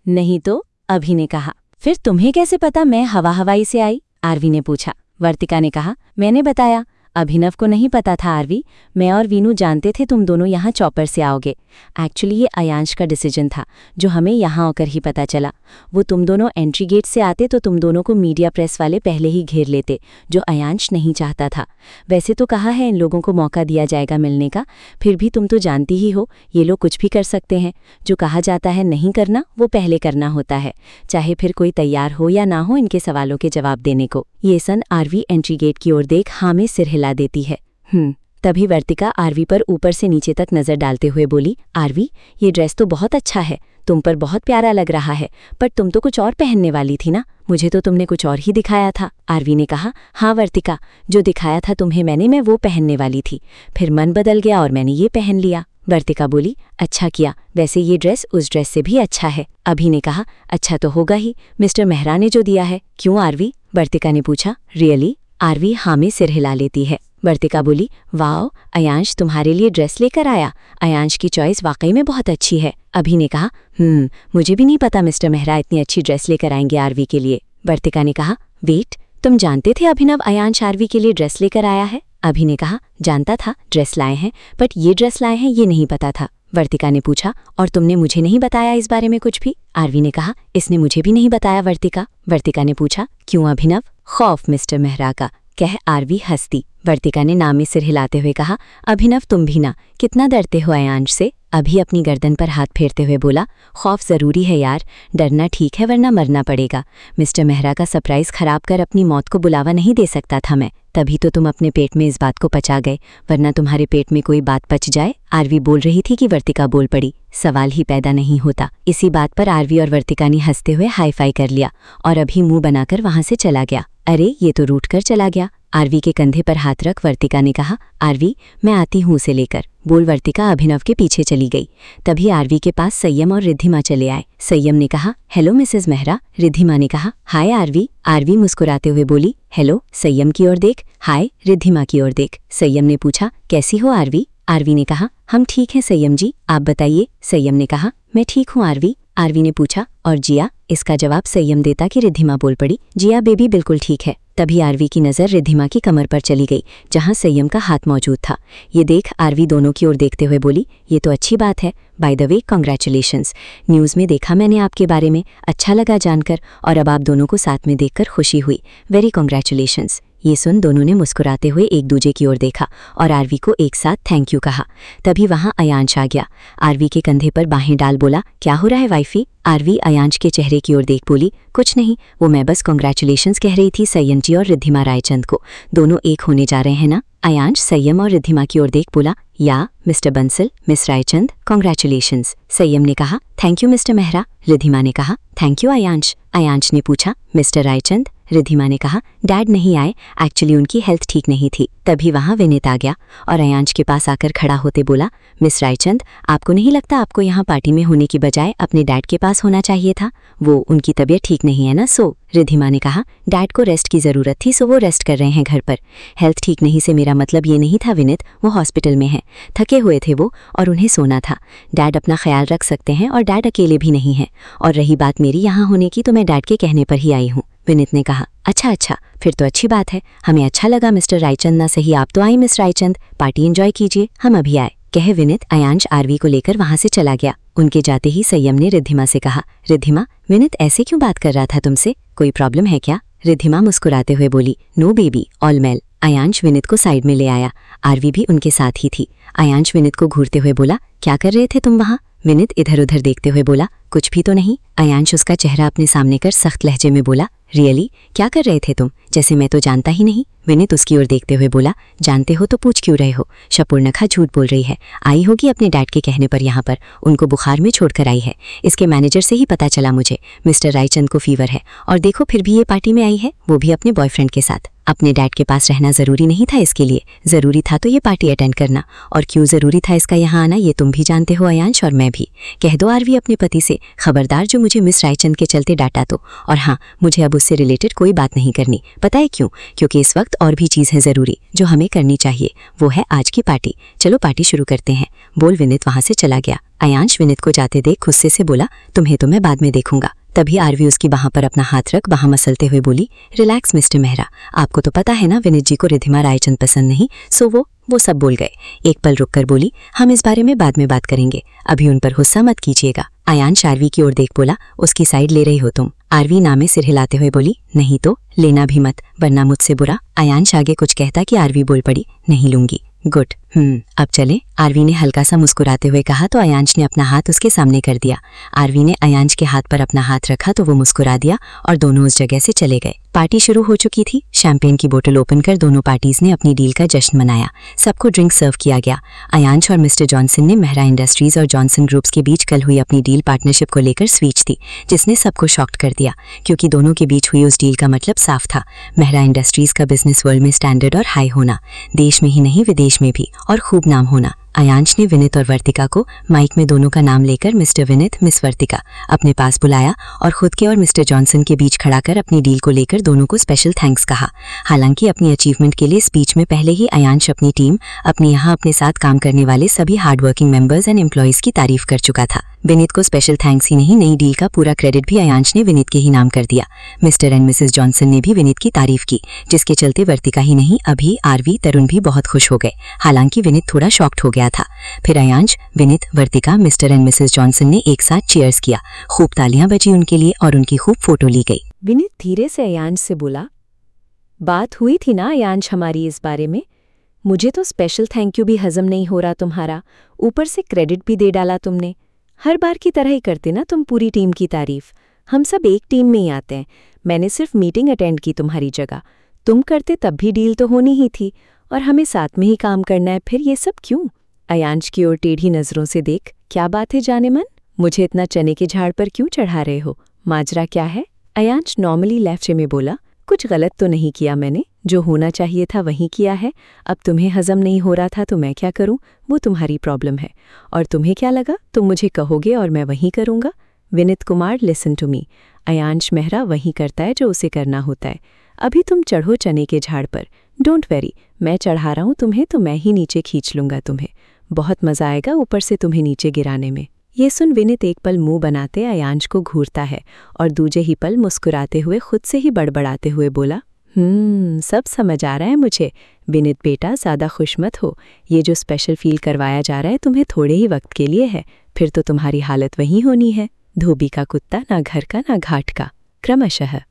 नहीं तो, अभि ने कहा। फिर तुम्हें कैसे पता मैं हवाई से आई? आरवी ने पूछा। वर्तिका ने कहा, मैंने बताया। अभिनव को नहीं पता था आरवी, मैं और वीनू जानते थे तुम दोनों यहाँ चॉपर से आओगे। एक्चुअली ये अयांश का डिसीजन था, जो हमें यहाँ आकर ही पता चला। वो तुम दोनों एंट्री गेट से आते तो तुम दोनों को मीडिया प्रेस वाले पहले ही घेर लेते, जो अयांश नहीं चाहता था। वैसे तो कहा है इन लोगों को मौका दिया जाएगा मिलने का, फिर भी तुम तो जानती ही हो ये लोग कुछ भी कर सकते हैं। जो कहा जाता है नहीं करना, वो पहले करना होता है, चाहे फिर कोई तैयार हो या ना हो इनके सवालों के जवाब देने को। ये सन आरवी एंट्री गेट की ओर देख हाँ में सिर हिला देती है। तभी वर्तिका आरवी पर ऊपर से नीचे तक नजर डालते हुए बोली, आरवी ये ड्रेस तो बहुत अच्छा है, तुम पर बहुत प्यारा लग रहा है, पर तुम तो कुछ और पहनने वाली थी ना, मुझे तो तुमने कुछ और ही दिखाया था। आरवी ने कहा, हाँ वर्तिका, जो दिखाया था तुम्हें मैं वो पहनने वाली थी, फिर मन बदल गया और मैंने ये पहन लिया। वर्तिका बोली, अच्छा किया, वैसे ये ड्रेस उस ड्रेस से भी अच्छा है। अभि ने कहा, अच्छा तो होगा ही, मिस्टर मेहरा ने जो दिया है। क्यों आरवी? वर्तिका ने पूछा। रियली? आरवी हाँ में सिर हिला लेती है। वर्तिका बोली, वाओ, अयांश तुम्हारे लिए ड्रेस लेकर आया, अयांश की चॉइस वाकई में बहुत अच्छी है। अभि ने कहा, मुझे भी नहीं पता मिस्टर मेहरा इतनी अच्छी ड्रेस लेकर आएंगे आरवी के लिए। वर्तिका ने कहा, वेट, तुम जानते थे अभिनव अयांश आरवी के लिए ड्रेस लेकर आया है? अभि ने कहा, जानता था ड्रेस लाए हैं, बट ये ड्रेस लाए हैं ये नहीं पता था। वर्तिका ने पूछा, और तुमने मुझे नहीं बताया इस बारे में कुछ भी? आरवी ने कहा, इसने मुझे भी नहीं बताया वर्तिका। वर्तिका ने पूछा, क्यों अभिनव? खौफ मिस्टर मेहरा का, कह आरवी हंसती। वर्तिका ने नाम में सिर हिलाते हुए कहा, अभिनव तुम भी ना, कितना डरते हो अयांश से? अभी अपनी गर्दन पर हाथ फेरते हुए बोला, खौफ जरूरी है यार, डरना ठीक है वरना मरना पड़ेगा। मिस्टर मेहरा का सरप्राइज खराब कर अपनी मौत को बुलावा नहीं दे सकता था मैं, तभी तो तुम अपने पेट में इस बात को पचा गए, वरना तुम्हारे पेट में कोई बात पच जाए। आरवी बोल रही थी कि वर्तिका बोल पड़ी, सवाल ही पैदा नहीं होता। इसी बात पर आरवी और वर्तिका ने हंसते हुए हाई फाई कर लिया और अभी मुंह बनाकर वहां से चला गया। अरे ये तो रूठ कर चला गया। आरवी के कंधे पर हाथ रख वर्तिका ने कहा, आरवी मैं आती हूँ उसे लेकर। बोल वर्तिका अभिनव के पीछे चली गई। तभी आरवी के पास संयम और रिद्धिमा चले आए। संयम ने कहा, हेलो मिसेस मेहरा। रिद्धिमा ने कहा, हाय आरवी। आरवी मुस्कुराते हुए बोली, हेलो। संयम की ओर देख, हाय। रिद्धिमा की ओर देख। संयम ने पूछा, कैसी हो आरवी? आरवी ने कहा, हम ठीक हैं संयम जी, आप बताइए। संयम ने कहा, मैं ठीक हूँ आरवी। आरवी ने पूछा, और जिया? इसका जवाब संयम देता कि रिद्धिमा बोल पड़ी, जिया बेबी बिल्कुल ठीक है। तभी आरवी की नज़र रिद्धिमा की कमर पर चली गई, जहां संयम का हाथ मौजूद था। ये देख आरवी दोनों की ओर देखते हुए बोली, ये तो अच्छी बात है। By the way congratulations, news में देखा मैंने आपके बारे में, अच्छा लगा जानकर, और अब आप दोनों को साथ में देखकर खुशी हुई। Very congratulations. ये सुन दोनों ने मुस्कुराते हुए एक दूजे की ओर देखा और आरवी को एक साथ थैंक यू कहा। तभी वहां अयांश आ गया। आरवी के कंधे पर बाहें डाल बोला, क्या हो रहा है वाइफी? आरवी अयांश के चेहरे की ओर देख बोली, कुछ नहीं, वो मैं बस कॉन्ग्रेचुलेशंस कह रही थी संयम जी और रिद्धिमा रायचंद को, दोनों एक होने जा रहे हैं ना। अयांश संयम और रिद्धिमा की ओर देख बोला, या mister Bansal, miss Raichand, congratulations. Sanyam ने कहा, thank you mister Mehra. Riddhima ने कहा, थैंक यू अयांश। अयांश ने पूछा, मिस्टर रायचंद? रिद्धिमा ने कहा, डैड नहीं आए, एक्चुअली उनकी हेल्थ ठीक नहीं थी। तभी वहां विनीत आ गया और अयांश के पास आकर खड़ा होते बोला, मिस रायचंद, आपको नहीं लगता आपको यहाँ पार्टी में होने की बजाय अपने डैड के पास होना चाहिए था? वो उनकी तबीयत ठीक नहीं है ना, सो। रिद्धिमा ने कहा, डैड को रेस्ट की ज़रूरत थी, सो वो रेस्ट कर रहे हैं घर पर। हेल्थ ठीक नहीं से मेरा मतलब ये नहीं था विनीत, वो हॉस्पिटल में हैं, थके हुए थे वो और उन्हें सोना था। डैड अपना ख्याल रख सकते हैं और डैड अकेले भी नहीं हैं। और रही बात मेरी यहाँ होने की, तो मैं डैड के कहने पर ही आई हूँ। विनीत ने कहा, अच्छा, फिर तो अच्छी बात है, हमें अच्छा लगा मिस्टर रायचंद, ना सही आप तो आई मिस रायचंद, पार्टी एंजॉय कीजिए, हम अभी आए, कहे विनीत अयांश आरवी को लेकर वहां से चला गया। उनके जाते ही संयम ने रिद्धिमा से कहा, रिद्धिमा विनीत ऐसे क्यों बात कर रहा था तुमसे, कोई प्रॉब्लम है क्या? रिद्धिमा मुस्कुराते हुए बोली, no baby, all male. Ayansh Vineet को साइड में ले आया, आरवी भी उनके साथ ही थी। अयांश विनीत को घूरते हुए बोला, क्या कर रहे थे तुम वहाँ? विनीत इधर उधर देखते हुए बोला, कुछ भी तो नहीं। अयांश उसका चेहरा अपने सामने कर सख्त लहजे में बोला, रियली क्या कर रहे थे तुम, जैसे मैं तो जानता ही नहीं। विनीत उसकी ओर देखते हुए बोला, जानते हो तो पूछ क्यों रहे हो? शपुर्णखा झूठ बोल रही है, आई होगी अपने डैड के कहने पर यहाँ पर, उनको बुखार में छोड़कर आई है। इसके मैनेजर से ही पता चला मुझे, मिस्टर रायचंद को फीवर है, और देखो फिर भी ये पार्टी में आई है, वो भी अपने बॉयफ्रेंड के साथ। अपने डैड के पास रहना जरूरी नहीं था इसके लिए, जरूरी था तो ये पार्टी अटेंड करना, और क्यों जरूरी था इसका यहाँ आना ये तुम भी जानते हो अयांश और मैं भी। कह दो आरवी अपने पति से, खबरदार जो मुझे मिस रायचंद के चलते डांटा तो, और हाँ मुझे अब उससे रिलेटेड कोई बात नहीं करनी। पता है क्यों? क्योंकि इस वक्त और भी चीज़ है ज़रूरी जो हमें करनी चाहिए, वो है आज की पार्टी। चलो पार्टी शुरू करते हैं, बोल विनीत वहाँ से चला गया। अयांश विनीत को जाते देख गुस्से से बोला, तुम्हें तो मैं बाद में देखूंगा। तभी आरवी उसकी बाह पर अपना हाथ रख बाह मसलते हुए बोली, रिलैक्स मिस्टर मेहरा, आपको तो पता है ना विनीत जी को रिधिमा रायचंद पसंद नहीं, सो वो सब बोल गए। एक पल रुककर बोली, हम इस बारे में बाद में बात करेंगे, अभी उन पर गुस्सा मत कीजिएगा। अयांश आरवी की ओर देख बोला, उसकी साइड ले रही हो तुम? आरवी नामे सिर हिलाते हुए बोली, नहीं तो लेना भी मत, वरना मुझसे बुरा। अयांश आगे कुछ कहता कि आरवी बोल पड़ी, नहीं लूंगी। गुड, अब चले, आरवी ने हल्का सा मुस्कुराते हुए कहा तो अयांश ने अपना हाथ उसके सामने कर दिया। आरवी ने अयांश के हाथ पर अपना हाथ रखा तो वो मुस्कुरा दिया और दोनों उस जगह से चले गए। पार्टी शुरू हो चुकी थी। शैंपेन की बोतल ओपन कर दोनों पार्टीज ने अपनी डील का जश्न मनाया। सबको ड्रिंक सर्व किया गया। अयांश और मिस्टर जॉनसन ने मेहरा इंडस्ट्रीज और जॉनसन ग्रुप्स के बीच कल हुई अपनी डील पार्टनरशिप को लेकर स्पीच दी, जिसने सबको शॉक्ड कर दिया, क्योंकि दोनों के बीच हुई उस डील का मतलब साफ था, मेहरा इंडस्ट्रीज का बिजनेस वर्ल्ड में स्टैंडर्ड और हाई होना, देश में ही नहीं विदेश में भी, और खूब नाम होना। अयांश ने विनीत और वर्तिका को माइक में दोनों का नाम लेकर मिस्टर विनीत मिस वर्तिका अपने पास बुलाया और खुद के और मिस्टर जॉनसन के बीच खड़ा कर अपनी डील को लेकर दोनों को स्पेशल थैंक्स कहा। हालांकि अपनी अचीवमेंट के लिए स्पीच में पहले ही अयांश अपनी टीम, अपने यहाँ अपने साथ काम करने वाले सभी हार्डवर्किंग मेंबर्स एंड एम्प्लॉयज की तारीफ कर चुका था। विनीत को स्पेशल थैंक्स ही नहीं, नई डील का पूरा क्रेडिट भी अयांश ने विनीत के ही नाम कर दिया। मिस्टर एंड मिसेस जॉनसन ने भी विनीत की तारीफ की, जिसके चलते वर्तिका ही नहीं, अभी आरवी तरुण भी बहुत खुश हो गए। हालांकि विनीत थोड़ा शॉक्ड हो गया था। फिर Ayansh, Vineet, Vartika, mister and missus Johnson ने एक साथ चीयर्स किया। खूब तालियां बजी उनके लिए और उनकी खूब फोटो ली गई। विनीत धीरे से अयांश से बोला, बात हुई थी ना अयांश हमारी इस बारे में, मुझे तो स्पेशल थैंक यू भी हजम नहीं हो रहा तुम्हारा, ऊपर से क्रेडिट भी दे डाला तुमने। हर बार की तरह ही करते ना तुम पूरी टीम की तारीफ, हम सब एक टीम में ही आते हैं। मैंने सिर्फ मीटिंग अटेंड की तुम्हारी जगह, तुम करते तब भी डील तो होनी ही थी, और हमें साथ में ही काम करना है, फिर ये सब क्यों? अयांश की ओर टेढ़ी नजरों से देख, क्या बात है जाने मन, मुझे इतना चने के झाड़ पर क्यों चढ़ा रहे हो, माजरा क्या है? अयांश नॉर्मली लहजे में बोला, कुछ गलत तो नहीं किया मैंने, जो होना चाहिए था वही किया है। अब तुम्हें हजम नहीं हो रहा था तो मैं क्या करूं, वो तुम्हारी प्रॉब्लम है, और तुम्हें क्या लगा तुम मुझे कहोगे और मैं वही करूंगा? Vineet Kumar, listen to me, Ayansh Mehra वही करता है जो उसे करना होता है। अभी तुम चढ़ो चने के झाड़ पर, डोंट वेरी, मैं चढ़ा रहा हूं तुम्हें तो मैं ही नीचे खींच लूंगा तुम्हें, बहुत मजा आएगा ऊपर से तुम्हें नीचे गिराने में। ये सुन विनीत एक पल मुंह बनाते अयांश को घूरता है और दूजे ही पल मुस्कुराते हुए खुद से ही बड़बड़ाते हुए बोला, सब समझ आ रहा है मुझे। विनीत बेटा, ज़्यादा खुश मत हो, ये जो स्पेशल फील करवाया जा रहा है तुम्हें थोड़े ही वक्त के लिए है, फिर तो तुम्हारी हालत वही होनी है, धोबी का कुत्ता, ना घर का ना घाट का, क्रमशः।